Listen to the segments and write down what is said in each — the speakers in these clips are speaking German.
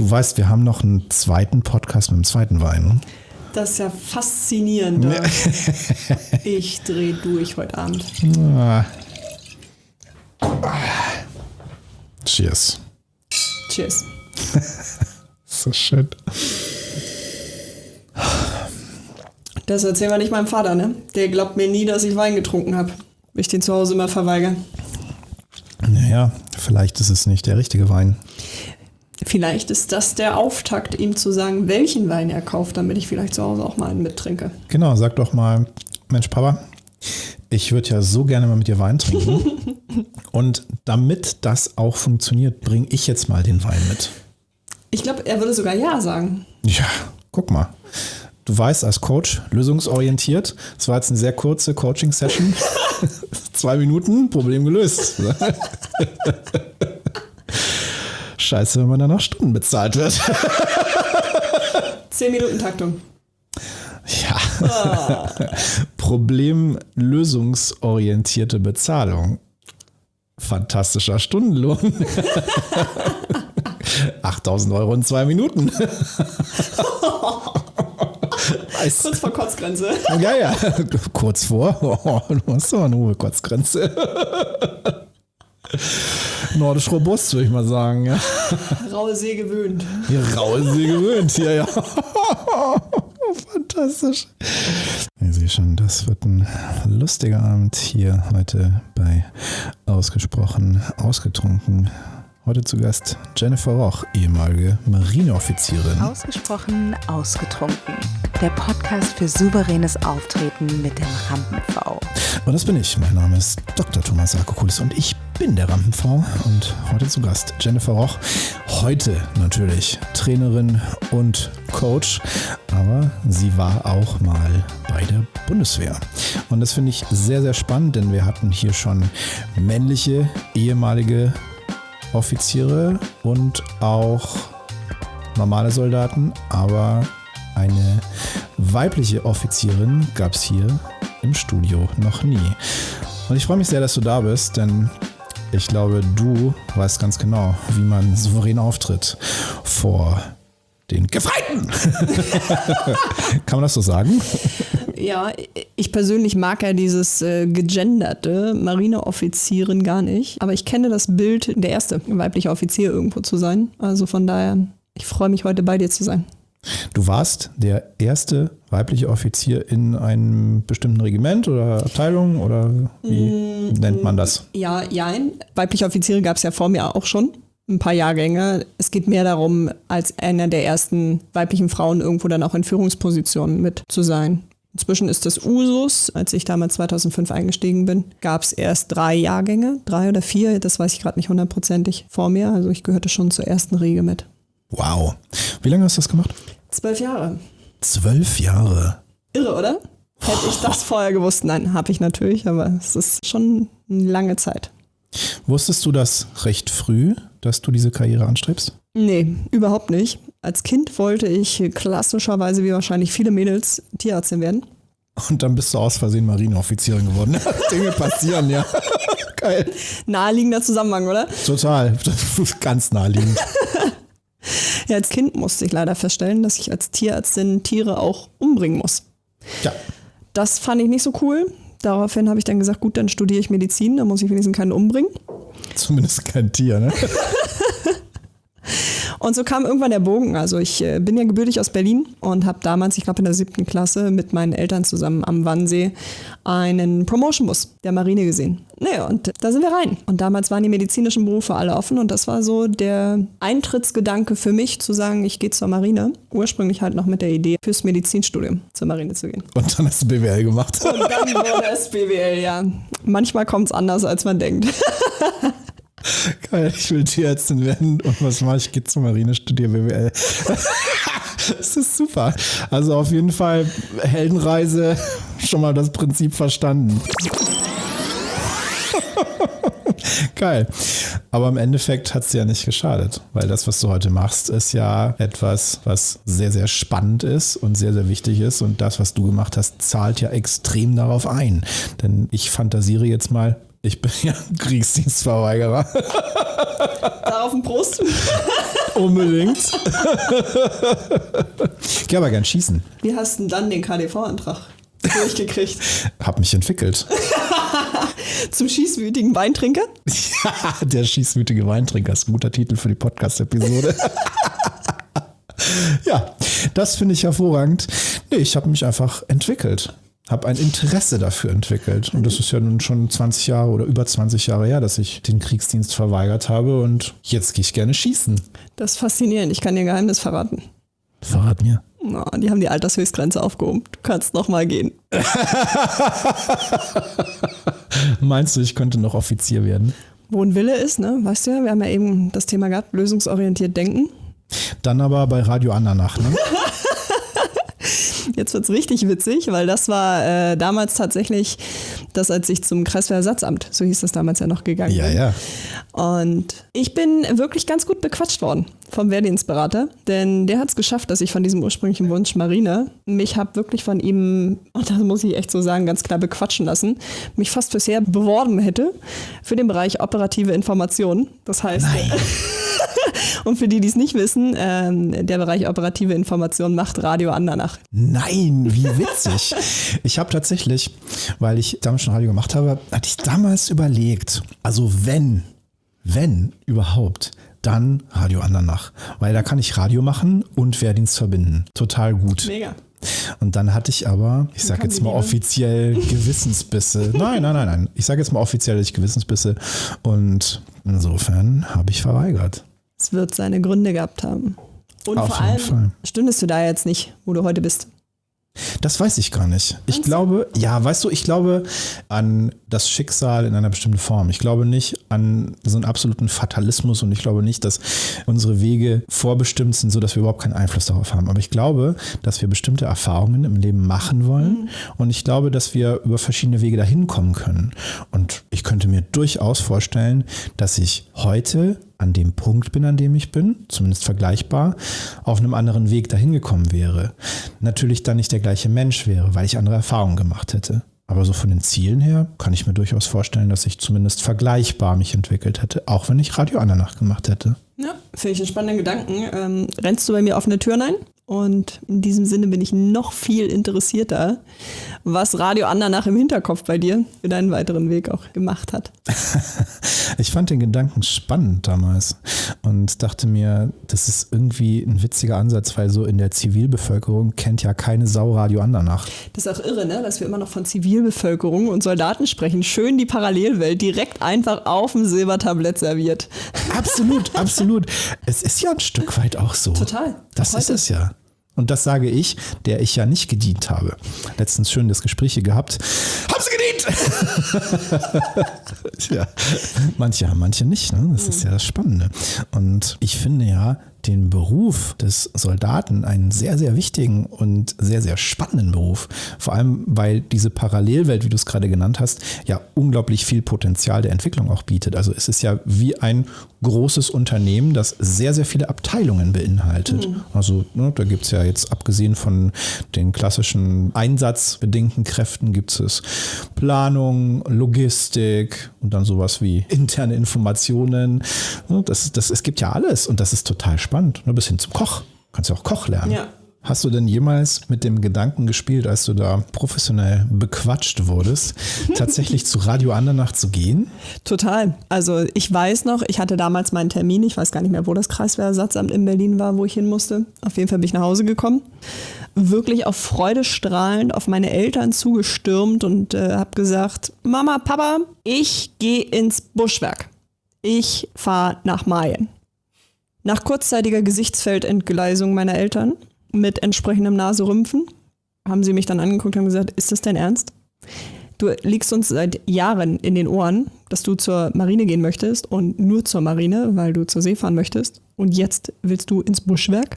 Du weißt, wir haben noch einen zweiten Podcast mit dem zweiten Wein. Das ist ja faszinierend. Ich drehe durch heute Abend. Cheers. Cheers. So schön. Das erzählen wir nicht meinem Vater, ne? Der glaubt mir nie, dass ich Wein getrunken habe. Ich den zu Hause immer verweigere. Naja, vielleicht ist es nicht der richtige Wein. Vielleicht ist das der Auftakt, ihm zu sagen, welchen Wein er kauft, damit ich vielleicht zu Hause auch mal einen mittrinke. Genau, sag doch mal, Mensch Papa, ich würde ja so gerne mal mit dir Wein trinken. Und damit das auch funktioniert, bringe ich jetzt mal den Wein mit. Ich glaube, er würde sogar ja sagen. Ja, guck mal. Du weißt, als Coach, lösungsorientiert. Das war jetzt eine sehr kurze Coaching-Session. 2 Minuten, Problem gelöst. Scheiße, wenn man dann nach Stunden bezahlt wird. 10 Minuten Taktung. Ja. Problemlösungsorientierte Bezahlung. Fantastischer Stundenlohn. 8.000 Euro in 2 Minuten. Kurz vor Kotzgrenze. Ja. Kurz vor. Du hast doch eine hohe Kotzgrenze. Nordisch robust, würde ich mal sagen. Ja. Raue See gewöhnt. Ja, raue See gewöhnt, ja. Fantastisch. Ich sehe schon, das wird ein lustiger Abend hier heute bei Ausgesprochen Ausgetrunken. Heute zu Gast Jennifer Roch, ehemalige Marineoffizierin. Ausgesprochen Ausgetrunken. Der Podcast für souveränes Auftreten mit dem Rampen-V. Und das bin ich. Mein Name ist Dr. Thomas Sarkokulis und ich bin der Rampen-V. Und heute zu Gast Jennifer Roch. Heute natürlich Trainerin und Coach, aber sie war auch mal bei der Bundeswehr. Und das finde ich sehr, sehr spannend, denn wir hatten hier schon männliche, ehemalige Offiziere und auch normale Soldaten, aber eine weibliche Offizierin gab es hier im Studio noch nie. Und ich freue mich sehr, dass du da bist, denn ich glaube, du weißt ganz genau, wie man souverän auftritt vor den Gefreiten. Kann man das so sagen? Ja, ich persönlich mag ja dieses gegenderte Marineoffizierin gar nicht. Aber ich kenne das Bild, der erste weibliche Offizier irgendwo zu sein. Also von daher, ich freue mich heute bei dir zu sein. Du warst der erste weibliche Offizier in einem bestimmten Regiment oder Abteilung oder wie nennt man das? Ja, weibliche Offiziere gab es ja vor mir auch schon. Ein paar Jahrgänge. Es geht mehr darum, als einer der ersten weiblichen Frauen irgendwo dann auch in Führungspositionen mit zu sein. Inzwischen ist das Usus. Als ich damals 2005 eingestiegen bin, gab es erst 3 Jahrgänge, 3 oder 4, das weiß ich gerade nicht hundertprozentig vor mir. Also ich gehörte schon zur ersten Riege mit. Wow. Wie lange hast du das gemacht? 12 Jahre. 12 Jahre? Irre, oder? Hätte ich das vorher gewusst? Nein, habe ich natürlich, aber es ist schon eine lange Zeit. Wusstest du das recht früh, dass du diese Karriere anstrebst? Nee, überhaupt nicht. Als Kind wollte ich klassischerweise, wie wahrscheinlich viele Mädels, Tierärztin werden. Und dann bist du aus Versehen Marineoffizierin geworden. Dinge passieren, ja. Geil. Naheliegender Zusammenhang, oder? Total. Ganz naheliegend. Ja, als Kind musste ich leider feststellen, dass ich als Tierärztin Tiere auch umbringen muss. Ja. Das fand ich nicht so cool. Daraufhin habe ich dann gesagt, gut, dann studiere ich Medizin, dann muss ich wenigstens keinen umbringen. Zumindest kein Tier, ne? Und so kam irgendwann der Bogen. Also ich bin ja gebürtig aus Berlin und habe damals, ich glaube in der 7. Klasse, mit meinen Eltern zusammen am Wannsee einen Promotion-Bus der Marine gesehen. Naja, und da sind wir rein. Und damals waren die medizinischen Berufe alle offen und das war so der Eintrittsgedanke für mich, zu sagen, ich gehe zur Marine. Ursprünglich halt noch mit der Idee, fürs Medizinstudium zur Marine zu gehen. Und dann hast du BWL gemacht. Und dann wurde es BWL, ja. Manchmal kommt es anders, als man denkt. Geil, ich will Tierärztin werden und was mache ich? Ich gehe zur Marine, studiere BWL. Das ist super. Also auf jeden Fall Heldenreise, schon mal das Prinzip verstanden. Geil. Aber im Endeffekt hat es dir ja nicht geschadet, weil das, was du heute machst, ist ja etwas, was sehr, sehr spannend ist und sehr, sehr wichtig ist. Und das, was du gemacht hast, zahlt ja extrem darauf ein. Denn ich fantasiere jetzt mal, ich bin ja Kriegsdienstverweigerer. Darauf ein Prost. Unbedingt. Ich gehe aber gern schießen. Wie hast du denn dann den KDV-Antrag durchgekriegt? Hab mich entwickelt. Zum schießwütigen Weintrinker? Ja, der schießwütige Weintrinker ist ein guter Titel für die Podcast-Episode. Ja, das finde ich hervorragend. Nee, ich habe mich einfach entwickelt. Habe ein Interesse dafür entwickelt. Und das ist ja nun schon 20 Jahre oder über 20 Jahre her, dass ich den Kriegsdienst verweigert habe. Und jetzt gehe ich gerne schießen. Das ist faszinierend. Ich kann dir ein Geheimnis verraten. Verrat mir. Oh, die haben die Altershöchstgrenze aufgehoben. Du kannst noch mal gehen. Meinst du, ich könnte noch Offizier werden? Wo ein Wille ist, ne? Weißt du ja, wir haben ja eben das Thema gehabt, lösungsorientiert denken. Dann aber bei Radio Andernach, ne? Jetzt wird's richtig witzig, weil das war damals tatsächlich das, als ich zum Kreiswehrersatzamt, so hieß das damals ja noch, gegangen bin. Ja. Und ich bin wirklich ganz gut bequatscht worden vom Wehrdienstberater, denn der hat es geschafft, dass ich von diesem ursprünglichen Wunsch Marine mich habe wirklich von ihm, und das muss ich echt so sagen, ganz klar bequatschen lassen, mich fast bisher beworben hätte für den Bereich operative Informationen. Das heißt, und für die es nicht wissen, der Bereich operative Information macht Radio Andernach. Nein, wie witzig. Ich habe tatsächlich, weil ich damals schon Radio gemacht habe, hatte ich damals überlegt, also wenn überhaupt, dann Radio Andernach. Weil da kann ich Radio machen und Wehrdienst verbinden. Total gut. Mega. Und dann hatte ich aber, ich sage jetzt mal offiziell Gewissensbisse. Nein. Ich sage jetzt mal offiziell Gewissensbisse. Und insofern habe ich verweigert. Es wird seine Gründe gehabt haben. Und Auf vor jeden allem Fall. stündest du da jetzt nicht, wo du heute bist. Das weiß ich gar nicht. Ich glaube an das Schicksal in einer bestimmten Form. Ich glaube nicht an so einen absoluten Fatalismus und ich glaube nicht, dass unsere Wege vorbestimmt sind, sodass wir überhaupt keinen Einfluss darauf haben. Aber ich glaube, dass wir bestimmte Erfahrungen im Leben machen wollen und ich glaube, dass wir über verschiedene Wege dahin kommen können. Und ich könnte mir durchaus vorstellen, dass ich heute an dem Punkt bin, an dem ich bin, zumindest vergleichbar, auf einem anderen Weg dahin gekommen wäre. Natürlich dann nicht der gleiche Mensch wäre, weil ich andere Erfahrungen gemacht hätte. Aber so von den Zielen her kann ich mir durchaus vorstellen, dass ich zumindest vergleichbar mich entwickelt hätte, auch wenn ich Radio Andernach gemacht hätte. Ja, finde ich einen spannenden Gedanken. Rennst du bei mir offene Türen ein? Und in diesem Sinne bin ich noch viel interessierter, was Radio Andernach im Hinterkopf bei dir für deinen weiteren Weg auch gemacht hat. Ich fand den Gedanken spannend damals und dachte mir, das ist irgendwie ein witziger Ansatz, weil so in der Zivilbevölkerung kennt ja keine Sau Radio Andernach. Das ist auch irre, ne? Dass wir immer noch von Zivilbevölkerung und Soldaten sprechen. Schön die Parallelwelt, direkt einfach auf dem Silbertablett serviert. Absolut. Es ist ja ein Stück weit auch so. Total. Das ist es ja. Und das sage ich, der ich ja nicht gedient habe. Letztens schön das Gespräch hier gehabt. Haben Sie gedient? Ja, manche haben, manche nicht. Ne? Das ist ja das Spannende. Und ich finde ja den Beruf des Soldaten einen sehr, sehr wichtigen und sehr, sehr spannenden Beruf. Vor allem, weil diese Parallelwelt, wie du es gerade genannt hast, ja unglaublich viel Potenzial der Entwicklung auch bietet. Also es ist ja wie ein großes Unternehmen, das sehr, sehr viele Abteilungen beinhaltet. Also ne, da gibt es ja jetzt, abgesehen von den klassischen einsatzbedingten Kräften, gibt es Planung, Logistik und dann sowas wie interne Informationen. Es gibt ja alles und das ist total spannend. Nur bis hin zum Koch. Kannst ja auch Koch lernen. Ja. Hast du denn jemals mit dem Gedanken gespielt, als du da professionell bequatscht wurdest, tatsächlich zu Radio Andernach zu gehen? Total. Also ich weiß noch, ich hatte damals meinen Termin, ich weiß gar nicht mehr, wo das Kreiswehrersatzamt in Berlin war, wo ich hin musste. Auf jeden Fall bin ich nach Hause gekommen. Wirklich auf Freude strahlend auf meine Eltern zugestürmt und habe gesagt, Mama, Papa, ich gehe ins Buschwerk. Ich fahre nach Mayen. Nach kurzzeitiger Gesichtsfeldentgleisung meiner Eltern mit entsprechendem Naserümpfen haben sie mich dann angeguckt und gesagt, ist das dein Ernst? Du liegst uns seit Jahren in den Ohren, dass du zur Marine gehen möchtest und nur zur Marine, weil du zur See fahren möchtest. Und jetzt willst du ins Buschwerk?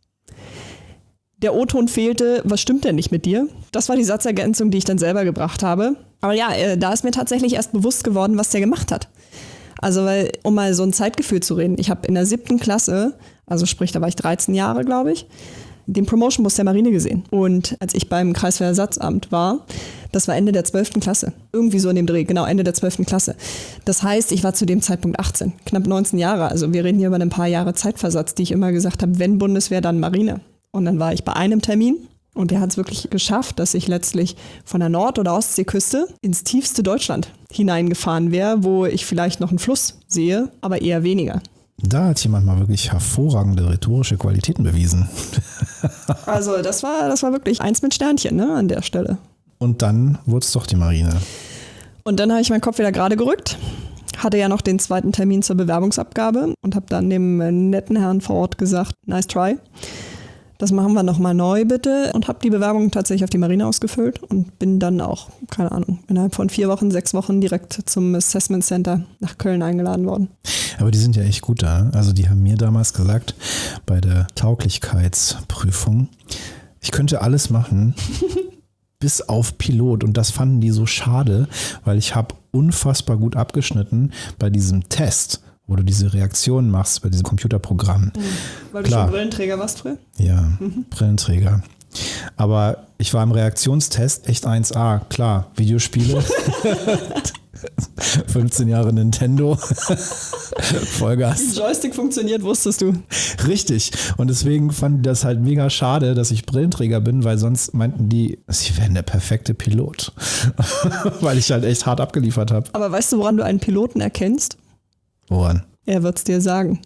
Der O-Ton fehlte, was stimmt denn nicht mit dir? Das war die Satzergänzung, die ich dann selber gebracht habe. Aber ja, da ist mir tatsächlich erst bewusst geworden, was der gemacht hat. Also, weil, um mal so ein Zeitgefühl zu reden, ich habe in der 7. Klasse, also sprich, da war ich 13 Jahre, glaube ich, den Promotion-Bus der Marine gesehen. Und als ich beim Kreiswehrersatzamt war, das war Ende der 12. Klasse. Irgendwie so in dem Dreh, genau, Ende der 12. Klasse. Das heißt, ich war zu dem Zeitpunkt 18, knapp 19 Jahre. Also wir reden hier über ein paar Jahre Zeitversatz, die ich immer gesagt habe, wenn Bundeswehr, dann Marine. Und dann war ich bei einem Termin und der hat es wirklich geschafft, dass ich letztlich von der Nord- oder Ostseeküste ins tiefste Deutschland hineingefahren wäre, wo ich vielleicht noch einen Fluss sehe, aber eher weniger. Da hat jemand mal wirklich hervorragende rhetorische Qualitäten bewiesen. Also das war wirklich eins mit Sternchen, ne, an der Stelle. Und dann wurde es doch die Marine. Und dann habe ich meinen Kopf wieder gerade gerückt, hatte ja noch den zweiten Termin zur Bewerbungsabgabe und habe dann dem netten Herrn vor Ort gesagt, nice try. Das machen wir nochmal neu bitte und habe die Bewerbung tatsächlich auf die Marine ausgefüllt und bin dann auch, keine Ahnung, innerhalb von 4 Wochen, 6 Wochen direkt zum Assessment Center nach Köln eingeladen worden. Aber die sind ja echt gut da. Also die haben mir damals gesagt, bei der Tauglichkeitsprüfung, ich könnte alles machen, bis auf Pilot. Und das fanden die so schade, weil ich habe unfassbar gut abgeschnitten bei diesem Test, wo du diese Reaktionen machst bei diesem Computerprogramm. Weil du schon Brillenträger warst früher? Ja, Brillenträger. Aber ich war im Reaktionstest echt 1A, klar, Videospiele. 15 Jahre Nintendo. Vollgas. Wie Joystick funktioniert, wusstest du. Richtig. Und deswegen fanden die das halt mega schade, dass ich Brillenträger bin, weil sonst meinten die, sie wären der perfekte Pilot. Weil ich halt echt hart abgeliefert habe. Aber weißt du, woran du einen Piloten erkennst? Woran? Er wird's dir sagen.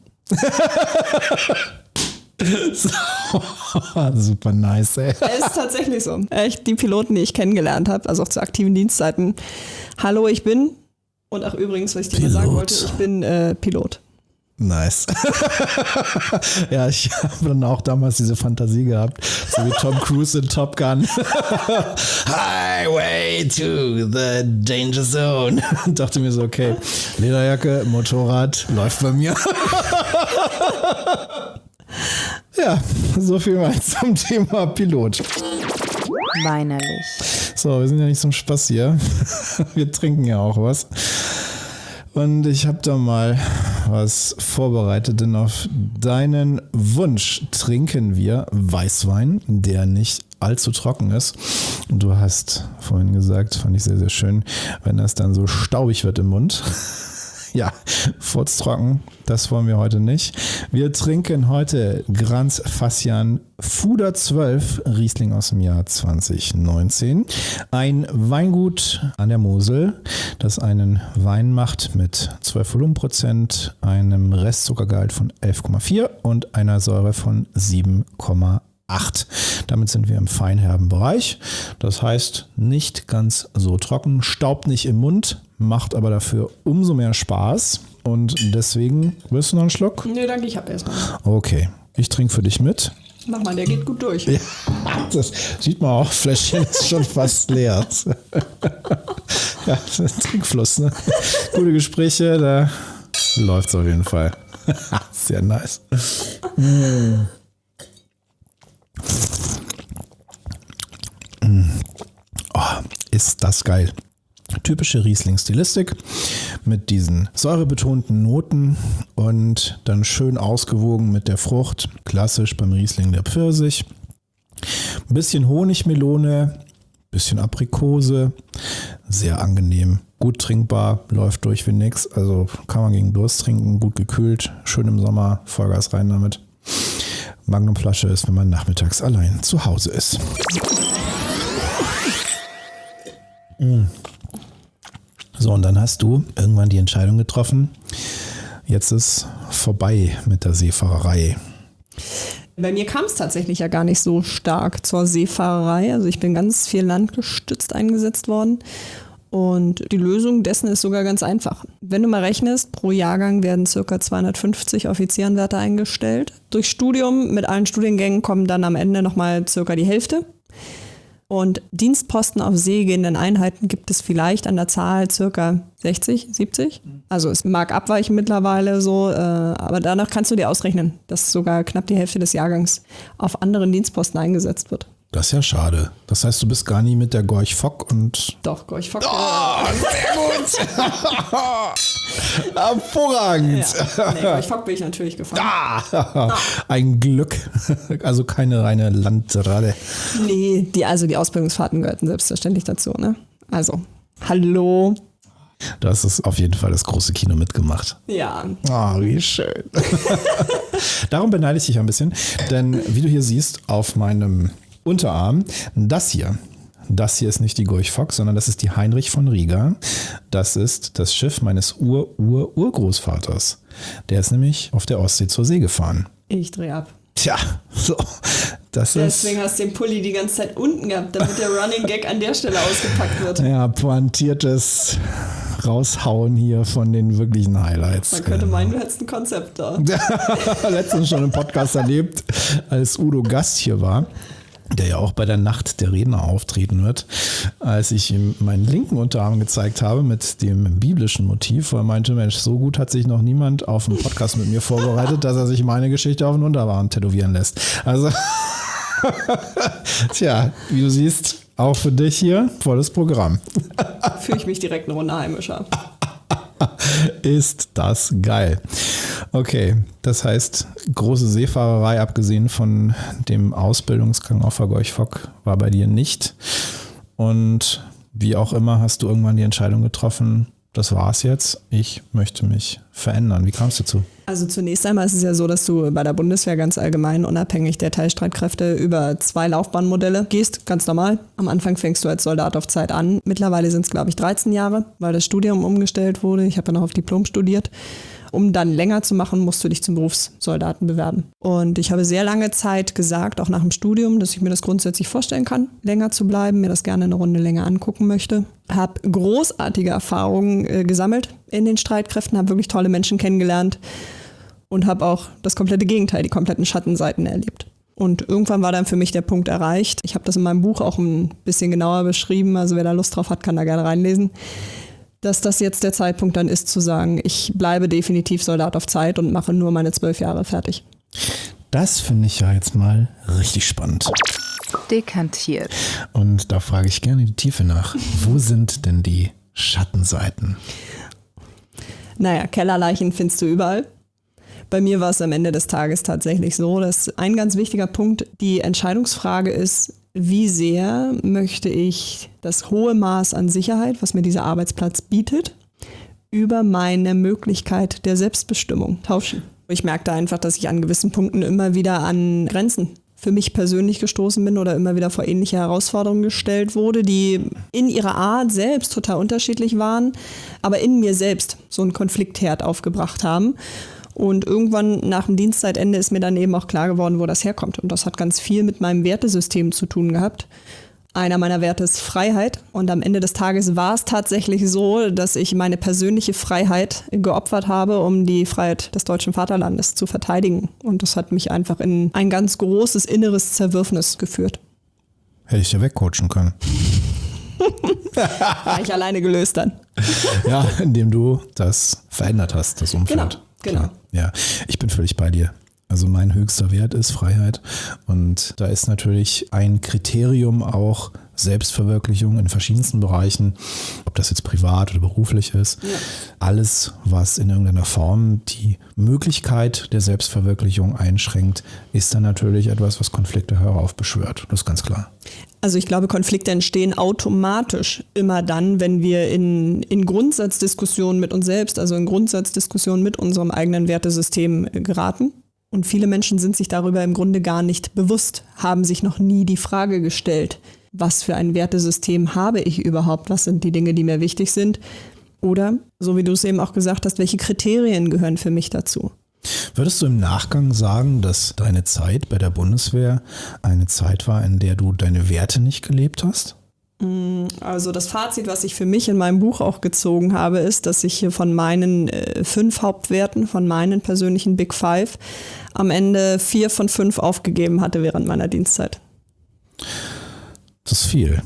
Super nice, ey. Es ist tatsächlich so. Echt, die Piloten, die ich kennengelernt habe, also auch zu aktiven Dienstzeiten. Hallo, ich bin, und ach übrigens, was ich dir mal sagen wollte, ich bin Pilot. Nice. Ja, ich habe dann auch damals diese Fantasie gehabt, so wie Tom Cruise in Top Gun. Highway to the Danger Zone. Und dachte mir so, okay, Lederjacke, Motorrad, läuft bei mir. Ja, so viel mal zum Thema Pilot. Weinerlich. So, wir sind ja nicht zum Spaß hier. Wir trinken ja auch was. Und ich habe da mal was vorbereitet, denn auf deinen Wunsch trinken wir Weißwein, der nicht allzu trocken ist. Und du hast vorhin gesagt, fand ich sehr, sehr schön, wenn das dann so staubig wird im Mund. Ja, furztrocken, das wollen wir heute nicht. Wir trinken heute Grans Fassian Fuder 12 Riesling aus dem Jahr 2019. Ein Weingut an der Mosel, das einen Wein macht mit 12 Volumenprozent, einem Restzuckergehalt von 11,4 und einer Säure von 7,8. Damit sind wir im feinherben Bereich. Das heißt, nicht ganz so trocken, staubt nicht im Mund, macht aber dafür umso mehr Spaß. Und deswegen, willst du noch einen Schluck? Nee, danke, ich habe erstmal. Okay, ich trinke für dich mit. Mach mal, der geht gut durch. Ja, das sieht man auch, Fläschchen ist schon fast leer. Ja, Trinkfluss, ne? Gute Gespräche, da läuft es auf jeden Fall. Sehr nice. Oh, ist das geil. Typische Riesling-Stilistik mit diesen säurebetonten Noten und dann schön ausgewogen mit der Frucht. Klassisch beim Riesling der Pfirsich. Ein bisschen Honigmelone, bisschen Aprikose. Sehr angenehm, gut trinkbar, läuft durch wie nix. Also kann man gegen Durst trinken, gut gekühlt, schön im Sommer, Vollgas rein damit. Magnumflasche ist, wenn man nachmittags allein zu Hause ist. So, und dann hast du irgendwann die Entscheidung getroffen, jetzt ist vorbei mit der Seefahrerei. Bei mir kam es tatsächlich ja gar nicht so stark zur Seefahrerei. Also ich bin ganz viel landgestützt eingesetzt worden. Und die Lösung dessen ist sogar ganz einfach. Wenn du mal rechnest, pro Jahrgang werden ca. 250 Offizierenwärter eingestellt. Durch Studium mit allen Studiengängen kommen dann am Ende nochmal ca. die Hälfte. Und Dienstposten auf seegehenden Einheiten gibt es vielleicht an der Zahl ca. 60, 70. Also es mag abweichen mittlerweile so, aber danach kannst du dir ausrechnen, dass sogar knapp die Hälfte des Jahrgangs auf anderen Dienstposten eingesetzt wird. Das ist ja schade. Das heißt, du bist gar nie mit der Gorch Fock und... Doch, Gorch Fock. Oh, sehr gut! Hervorragend. Ja. Nee, ich bin ich natürlich gefahren. Ein Glück. Also keine reine Landrade. Nee, die Ausbildungsfahrten gehörten selbstverständlich dazu, ne? Also, hallo. Du hast es auf jeden Fall das große Kino mitgemacht. Ja. Wie schön. Darum beneide ich dich ein bisschen, denn wie du hier siehst auf meinem Unterarm, das hier ist nicht die Gorch Fock, sondern das ist die Heinrich von Rieger. Das ist das Schiff meines Urgroßvaters. Der ist nämlich auf der Ostsee zur See gefahren. Ich drehe ab. Tja, so. Deswegen hast du den Pulli die ganze Zeit unten gehabt, damit der Running Gag an der Stelle ausgepackt wird. Ja, pointiertes Raushauen hier von den wirklichen Highlights. Man könnte meinen, du hättest ein Konzept da. Letztens schon im Podcast erlebt, als Udo Gast hier war, der ja auch bei der Nacht der Redner auftreten wird, als ich ihm meinen linken Unterarm gezeigt habe mit dem biblischen Motiv, wo er meinte, Mensch, so gut hat sich noch niemand auf einen Podcast mit mir vorbereitet, dass er sich meine Geschichte auf den Unterarm tätowieren lässt. Also, tja, wie du siehst, auch für dich hier volles Programm. Fühle ich mich direkt eine Runde heimischer. Ist das geil. Okay, das heißt, große Seefahrerei, abgesehen von dem Ausbildungsgang auf der Gorch Fock, war bei dir nicht. Und wie auch immer hast du irgendwann die Entscheidung getroffen, das war's jetzt, ich möchte mich verändern. Wie kamst du dazu? Also zunächst einmal ist es ja so, dass du bei der Bundeswehr ganz allgemein, unabhängig der Teilstreitkräfte, über 2 Laufbahnmodelle gehst, ganz normal. Am Anfang fängst du als Soldat auf Zeit an. Mittlerweile sind es, glaube ich, 13 Jahre, weil das Studium umgestellt wurde. Ich habe ja noch auf Diplom studiert. Um dann länger zu machen, musst du dich zum Berufssoldaten bewerben. Und ich habe sehr lange Zeit gesagt, auch nach dem Studium, dass ich mir das grundsätzlich vorstellen kann, länger zu bleiben, mir das gerne eine Runde länger angucken möchte. Habe großartige Erfahrungen gesammelt in den Streitkräften, habe wirklich tolle Menschen kennengelernt und habe auch das komplette Gegenteil, die kompletten Schattenseiten erlebt. Und irgendwann war dann für mich der Punkt erreicht. Ich habe das in meinem Buch auch ein bisschen genauer beschrieben, also wer da Lust drauf hat, kann da gerne reinlesen, dass das jetzt der Zeitpunkt dann ist zu sagen, ich bleibe definitiv Soldat auf Zeit und mache nur meine 12 Jahre fertig. Das finde ich ja jetzt mal richtig spannend. Dekantiert. Und da frage ich gerne die Tiefe nach. Wo sind denn die Schattenseiten? Naja, Kellerleichen findest du überall. Bei mir war es am Ende des Tages tatsächlich so, dass ein ganz wichtiger Punkt die Entscheidungsfrage ist, wie sehr möchte ich das hohe Maß an Sicherheit, was mir dieser Arbeitsplatz bietet, über meine Möglichkeit der Selbstbestimmung tauschen. Ich merkte einfach, dass ich an gewissen Punkten immer wieder an Grenzen für mich persönlich gestoßen bin oder immer wieder vor ähnliche Herausforderungen gestellt wurde, die in ihrer Art selbst total unterschiedlich waren, aber in mir selbst so einen Konfliktherd aufgebracht haben. Und irgendwann nach dem Dienstzeitende ist mir dann eben auch klar geworden, wo das herkommt. Und das hat ganz viel mit meinem Wertesystem zu tun gehabt. Einer meiner Werte ist Freiheit. Und am Ende des Tages war es tatsächlich so, dass ich meine persönliche Freiheit geopfert habe, um die Freiheit des deutschen Vaterlandes zu verteidigen. Und das hat mich einfach in ein ganz großes inneres Zerwürfnis geführt. Hätte ich dir wegcoachen können. War ich alleine gelöst dann. Ja, indem du das verändert hast, das Umfeld. Genau. Ja, ich bin völlig bei dir. Also mein höchster Wert ist Freiheit und da ist natürlich ein Kriterium auch Selbstverwirklichung in verschiedensten Bereichen, ob das jetzt privat oder beruflich ist. Ja. Alles, was in irgendeiner Form die Möglichkeit der Selbstverwirklichung einschränkt, ist dann natürlich etwas, was Konflikte heraufbeschwört. Das ist ganz klar. Also ich glaube, Konflikte entstehen automatisch immer dann, wenn wir in Grundsatzdiskussionen mit uns selbst, also in Grundsatzdiskussionen mit unserem eigenen Wertesystem geraten. Und viele Menschen sind sich darüber im Grunde gar nicht bewusst, haben sich noch nie die Frage gestellt, was für ein Wertesystem habe ich überhaupt, was sind die Dinge, die mir wichtig sind? Oder, so wie du es eben auch gesagt hast, welche Kriterien gehören für mich dazu? Würdest du im Nachgang sagen, dass deine Zeit bei der Bundeswehr eine Zeit war, in der du deine Werte nicht gelebt hast? Also das Fazit, was ich für mich in meinem Buch auch gezogen habe, ist, dass ich von meinen 5 Hauptwerten, von meinen persönlichen Big Five, am Ende 4 von 5 aufgegeben hatte während meiner Dienstzeit. Das ist viel.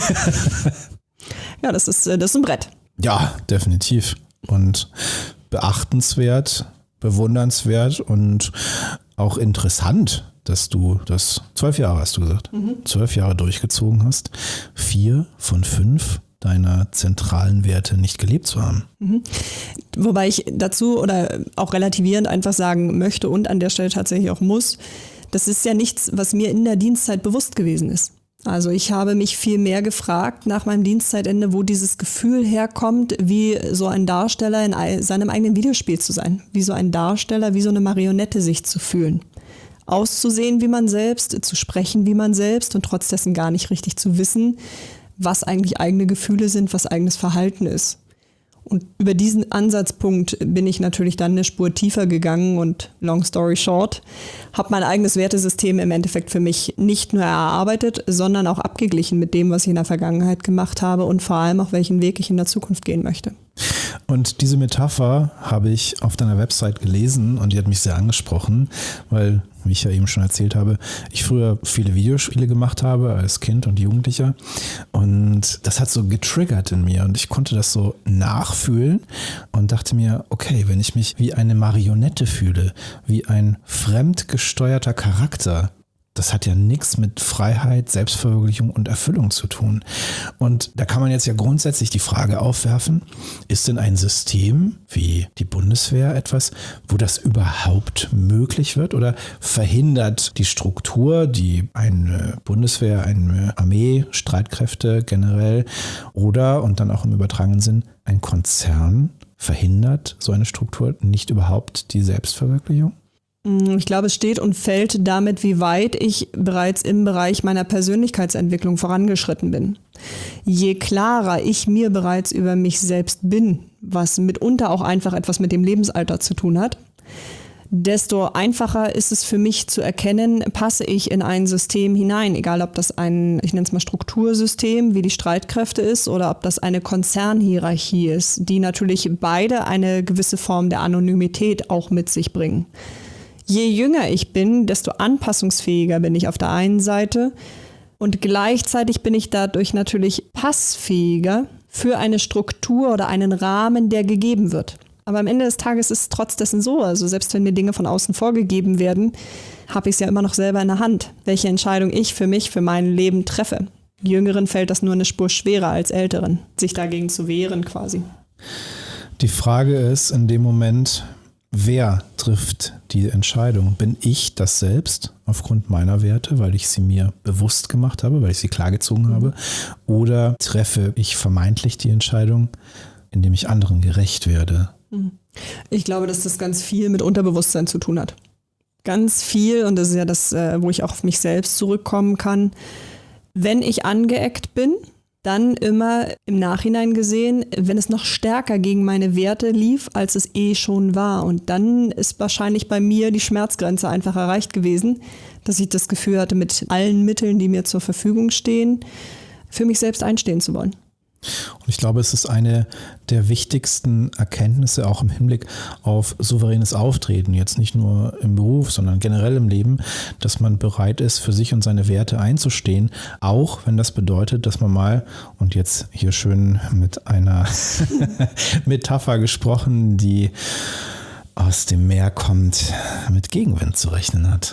Ja, das ist ein Brett. Ja, definitiv. Und beachtenswert, bewundernswert und auch interessant, dass du das 12 Jahre, hast du gesagt, 12 Jahre durchgezogen hast. 4 von 5 deiner zentralen Werte nicht gelebt zu haben. Wobei ich dazu oder auch relativierend einfach sagen möchte und an der Stelle tatsächlich auch muss, das ist ja nichts, was mir in der Dienstzeit bewusst gewesen ist. Also ich habe mich viel mehr gefragt nach meinem Dienstzeitende, wo dieses Gefühl herkommt, wie so ein Darsteller in seinem eigenen Videospiel zu sein. Wie so ein Darsteller, wie so eine Marionette sich zu fühlen. Auszusehen wie man selbst, zu sprechen wie man selbst und trotz dessen gar nicht richtig zu wissen, was eigentlich eigene Gefühle sind, was eigenes Verhalten ist. Und über diesen Ansatzpunkt bin ich natürlich dann eine Spur tiefer gegangen und long story short, habe mein eigenes Wertesystem im Endeffekt für mich nicht nur erarbeitet, sondern auch abgeglichen mit dem, was ich in der Vergangenheit gemacht habe und vor allem auch welchen Weg ich in der Zukunft gehen möchte. Und diese Metapher habe ich auf deiner Website gelesen und die hat mich sehr angesprochen, weil, wie ich ja eben schon erzählt habe, ich früher viele Videospiele gemacht habe als Kind und Jugendlicher und das hat so getriggert in mir und ich konnte das so nachfühlen und dachte mir, okay, wenn ich mich wie eine Marionette fühle, wie ein fremdgesteuerter Charakter, das hat ja nichts mit Freiheit, Selbstverwirklichung und Erfüllung zu tun. Und da kann man jetzt ja grundsätzlich die Frage aufwerfen, ist denn ein System wie die Bundeswehr etwas, wo das überhaupt möglich wird oder verhindert die Struktur, die eine Bundeswehr, eine Armee, Streitkräfte generell oder, und dann auch im übertragenen Sinn, ein Konzern verhindert so eine Struktur nicht überhaupt die Selbstverwirklichung? Ich glaube, es steht und fällt damit, wie weit ich bereits im Bereich meiner Persönlichkeitsentwicklung vorangeschritten bin. Je klarer ich mir bereits über mich selbst bin, was mitunter auch einfach etwas mit dem Lebensalter zu tun hat, desto einfacher ist es für mich zu erkennen, passe ich in ein System hinein, egal ob das ein, ich nenne es mal Struktursystem, wie die Streitkräfte ist, oder ob das eine Konzernhierarchie ist, die natürlich beide eine gewisse Form der Anonymität auch mit sich bringen. Je jünger ich bin, desto anpassungsfähiger bin ich auf der einen Seite und gleichzeitig bin ich dadurch natürlich passfähiger für eine Struktur oder einen Rahmen, der gegeben wird. Aber am Ende des Tages ist es trotz dessen so, also selbst wenn mir Dinge von außen vorgegeben werden, habe ich es ja immer noch selber in der Hand, welche Entscheidung ich für mich, für mein Leben treffe. Jüngeren fällt das nur eine Spur schwerer als Älteren, sich dagegen zu wehren quasi. Die Frage ist in dem Moment, wer trifft die Entscheidung? Bin ich das selbst aufgrund meiner Werte, weil ich sie mir bewusst gemacht habe, weil ich sie klargezogen habe? Oder treffe ich vermeintlich die Entscheidung, indem ich anderen gerecht werde? Ich glaube, dass das ganz viel mit Unterbewusstsein zu tun hat. Ganz viel, und das ist ja das, wo ich auch auf mich selbst zurückkommen kann. Wenn ich angeeckt bin, dann immer im Nachhinein gesehen, wenn es noch stärker gegen meine Werte lief, als es schon war. Und dann ist wahrscheinlich bei mir die Schmerzgrenze einfach erreicht gewesen, dass ich das Gefühl hatte, mit allen Mitteln, die mir zur Verfügung stehen, für mich selbst einstehen zu wollen. Und ich glaube, es ist eine der wichtigsten Erkenntnisse auch im Hinblick auf souveränes Auftreten, jetzt nicht nur im Beruf, sondern generell im Leben, dass man bereit ist, für sich und seine Werte einzustehen, auch wenn das bedeutet, dass man mal, und jetzt hier schön mit einer Metapher gesprochen, die aus dem Meer kommt, mit Gegenwind zu rechnen hat.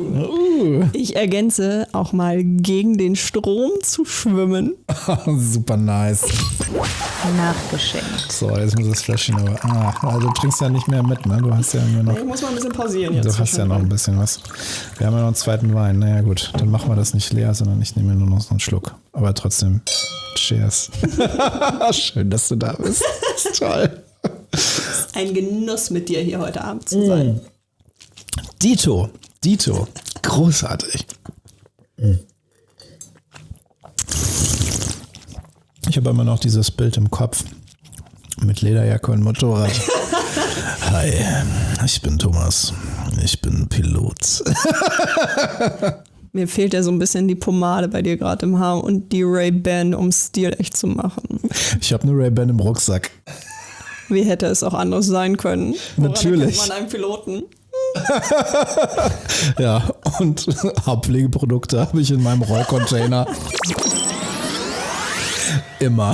Ich ergänze auch mal gegen den Strom zu schwimmen. Super nice. Nachgeschenkt. So, jetzt muss das Fläschchen aber. Also du trinkst ja nicht mehr mit, ne? Du hast ja nur noch. Ich muss mal ein bisschen pausieren jetzt. Du hast ja noch ein bisschen was. Wir haben ja noch einen zweiten Wein. Naja gut, dann machen wir das nicht leer, sondern ich nehme nur noch so einen Schluck. Aber trotzdem, cheers. Schön, dass du da bist. Das ist toll. Ein Genuss, mit dir hier heute Abend zu sein. Dito. Großartig. Ich habe immer noch dieses Bild im Kopf mit Lederjacke und Motorrad. Hi, ich bin Thomas. Ich bin Pilot. Mir fehlt ja so ein bisschen die Pomade bei dir gerade im Haar und die Ray-Ban, um Stil echt zu machen. Ich habe eine Ray-Ban im Rucksack. Wie hätte es auch anders sein können? Natürlich. Woran erkennt man einen Piloten? Ja, und Haarpflegeprodukte habe ich in meinem Rollcontainer. Immer.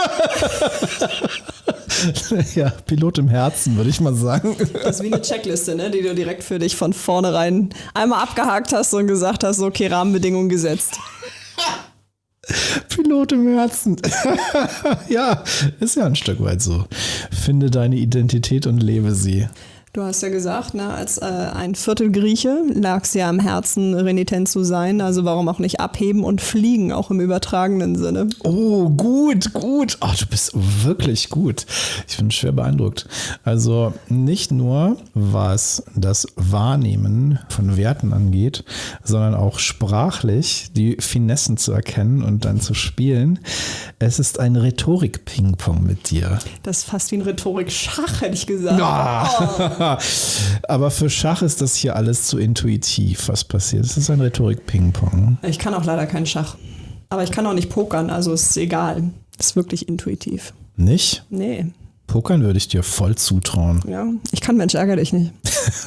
Ja, Pilot im Herzen, würde ich mal sagen. Das ist wie eine Checkliste, ne, die du direkt für dich von vornherein einmal abgehakt hast und gesagt hast, okay, Rahmenbedingungen gesetzt. Pilot im Herzen. Ja, ist ja ein Stück weit so. Finde deine Identität und lebe sie. Du hast ja gesagt, ne, als ein Viertel Grieche lag es ja am Herzen, renitent zu sein. Also warum auch nicht abheben und fliegen, auch im übertragenen Sinne. Oh, gut. Ach, du bist wirklich gut. Ich bin schwer beeindruckt. Also nicht nur, was das Wahrnehmen von Werten angeht, sondern auch sprachlich die Finessen zu erkennen und dann zu spielen. Es ist ein Rhetorik-Ping-Pong mit dir. Das ist fast wie ein Rhetorik-Schach, hätte ich gesagt. Oh. Aber für Schach ist das hier alles zu intuitiv, was passiert. Es ist ein Rhetorik-Ping-Pong. Ich kann auch leider keinen Schach. Aber ich kann auch nicht pokern, also ist egal. Ist wirklich intuitiv. Nicht? Nee. Pokern würde ich dir voll zutrauen. Ja, ich kann Mensch, ärgere dich nicht.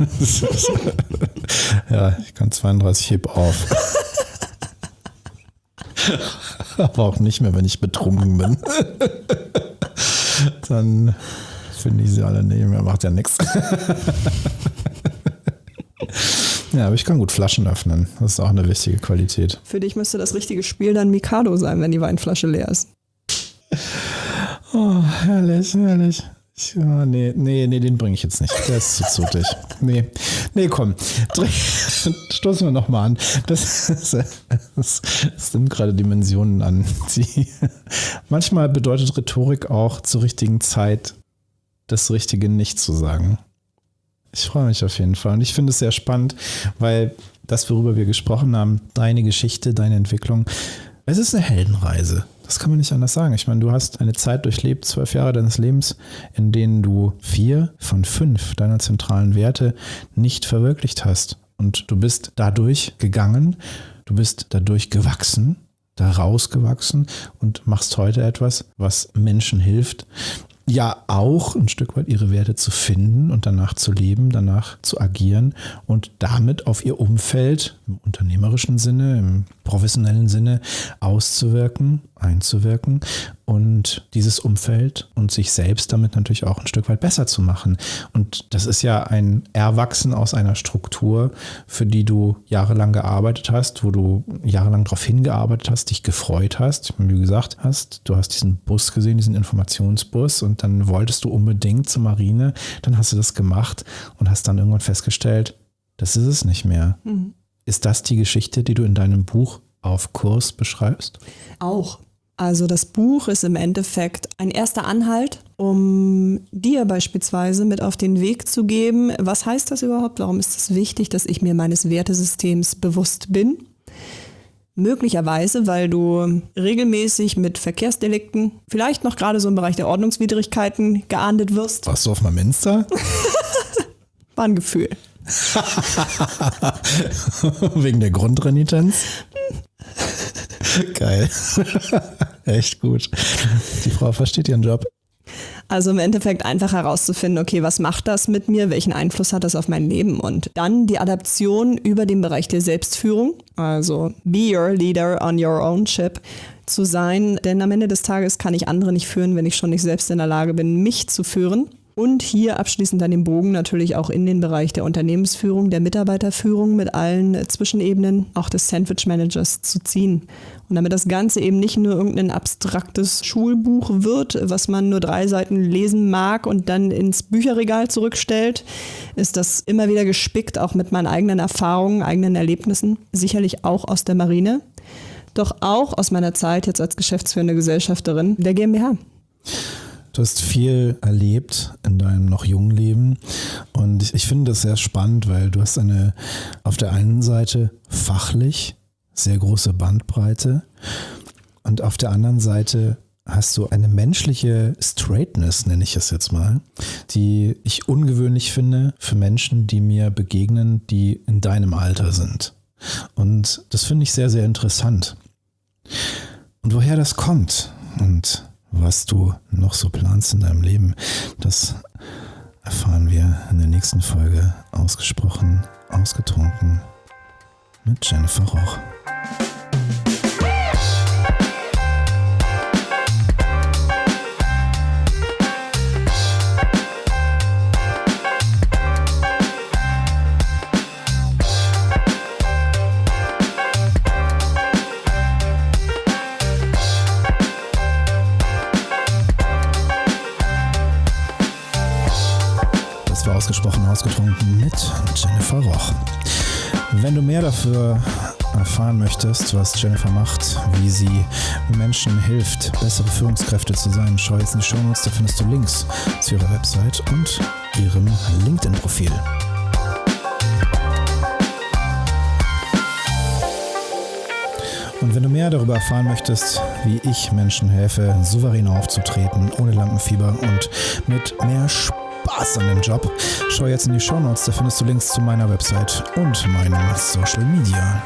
Ja, ich kann 32, heb auf. Aber auch nicht mehr, wenn ich betrunken bin. Dann finde ich sie alle nicht mehr, macht ja nichts. Ja, aber ich kann gut Flaschen öffnen. Das ist auch eine wichtige Qualität. Für dich müsste das richtige Spiel dann Mikado sein, wenn die Weinflasche leer ist. Oh, herrlich. Nee, den bringe ich jetzt nicht. Der ist zu zotig. Nee, komm. Stoßen wir nochmal an. Das nimmt gerade Dimensionen an. Manchmal bedeutet Rhetorik auch zur richtigen Zeit das Richtige nicht zu sagen. Ich freue mich auf jeden Fall und ich finde es sehr spannend, weil das, worüber wir gesprochen haben, deine Geschichte, deine Entwicklung, es ist eine Heldenreise. Das kann man nicht anders sagen. Ich meine, du hast eine Zeit durchlebt, 12 Jahre deines Lebens, in denen du 4 von 5 deiner zentralen Werte nicht verwirklicht hast. Und du bist dadurch gegangen, du bist dadurch gewachsen, da rausgewachsen und machst heute etwas, was Menschen hilft, ja auch ein Stück weit ihre Werte zu finden und danach zu leben, danach zu agieren und damit auf ihr Umfeld im unternehmerischen Sinne, im professionellen Sinne auszuwirken, einzuwirken und dieses Umfeld und sich selbst damit natürlich auch ein Stück weit besser zu machen. Und das ist ja ein Erwachsen aus einer Struktur, für die du jahrelang gearbeitet hast, wo du jahrelang darauf hingearbeitet hast, dich gefreut hast, wie du gesagt hast, du hast diesen Bus gesehen, diesen Informationsbus und dann wolltest du unbedingt zur Marine, dann hast du das gemacht und hast dann irgendwann festgestellt, das ist es nicht mehr. Mhm. Ist das die Geschichte, die du in deinem Buch Auf Kurs beschreibst? Auch. Also das Buch ist im Endeffekt ein erster Anhalt, um dir beispielsweise mit auf den Weg zu geben, was heißt das überhaupt? Warum ist es wichtig, dass ich mir meines Wertesystems bewusst bin? Möglicherweise, weil du regelmäßig mit Verkehrsdelikten, vielleicht noch gerade so im Bereich der Ordnungswidrigkeiten geahndet wirst. Warst du auf meinem Insta? War ein Gefühl. Wegen der Grundrenitenz? Geil. Echt gut. Die Frau versteht ihren Job. Also im Endeffekt einfach herauszufinden, okay, was macht das mit mir? Welchen Einfluss hat das auf mein Leben? Und dann die Adaption über den Bereich der Selbstführung, also be your leader on your own ship, zu sein. Denn am Ende des Tages kann ich andere nicht führen, wenn ich schon nicht selbst in der Lage bin, mich zu führen. Und hier abschließend dann den Bogen natürlich auch in den Bereich der Unternehmensführung, der Mitarbeiterführung mit allen Zwischenebenen, auch des Sandwich-Managers zu ziehen. Und damit das Ganze eben nicht nur irgendein abstraktes Schulbuch wird, was man nur 3 Seiten lesen mag und dann ins Bücherregal zurückstellt, ist das immer wieder gespickt, auch mit meinen eigenen Erfahrungen, eigenen Erlebnissen, sicherlich auch aus der Marine, doch auch aus meiner Zeit jetzt als geschäftsführende Gesellschafterin der GmbH. Du hast viel erlebt in deinem noch jungen Leben und ich finde das sehr spannend, weil du hast auf der einen Seite fachlich sehr große Bandbreite und auf der anderen Seite hast du eine menschliche Straightness, nenne ich es jetzt mal, die ich ungewöhnlich finde für Menschen, die mir begegnen, die in deinem Alter sind. Und das finde ich sehr, sehr interessant. Und woher das kommt und was du noch so planst in deinem Leben, das erfahren wir in der nächsten Folge Ausgesprochen, ausgetrunken mit Jennifer Roch. Ausgesprochen ausgetrunken mit Jennifer Roch. Wenn du mehr dafür erfahren möchtest, was Jennifer macht, wie sie Menschen hilft, bessere Führungskräfte zu sein, schau jetzt in die Shownotes, da findest du Links zu ihrer Website und ihrem LinkedIn-Profil. Und wenn du mehr darüber erfahren möchtest, wie ich Menschen helfe, souverän aufzutreten, ohne Lampenfieber und mit mehr Spaß an dem Job, schau jetzt in die Shownotes, da findest du Links zu meiner Website und meinen Social Media.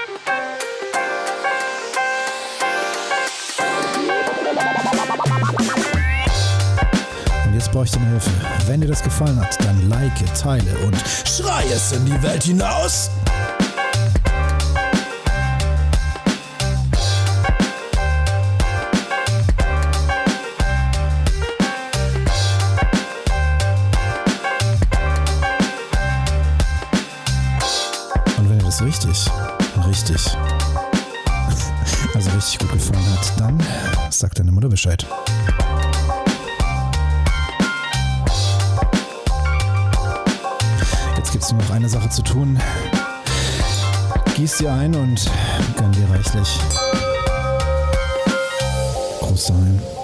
Und jetzt brauche ich deine Hilfe. Wenn dir das gefallen hat, dann like, teile und schrei es in die Welt hinaus! Richtig, also richtig gut gefallen hat, dann sag deine Mutter Bescheid. Jetzt gibt es nur noch eine Sache zu tun. Gieß dir ein und gönn dir reichlich. Groß sein.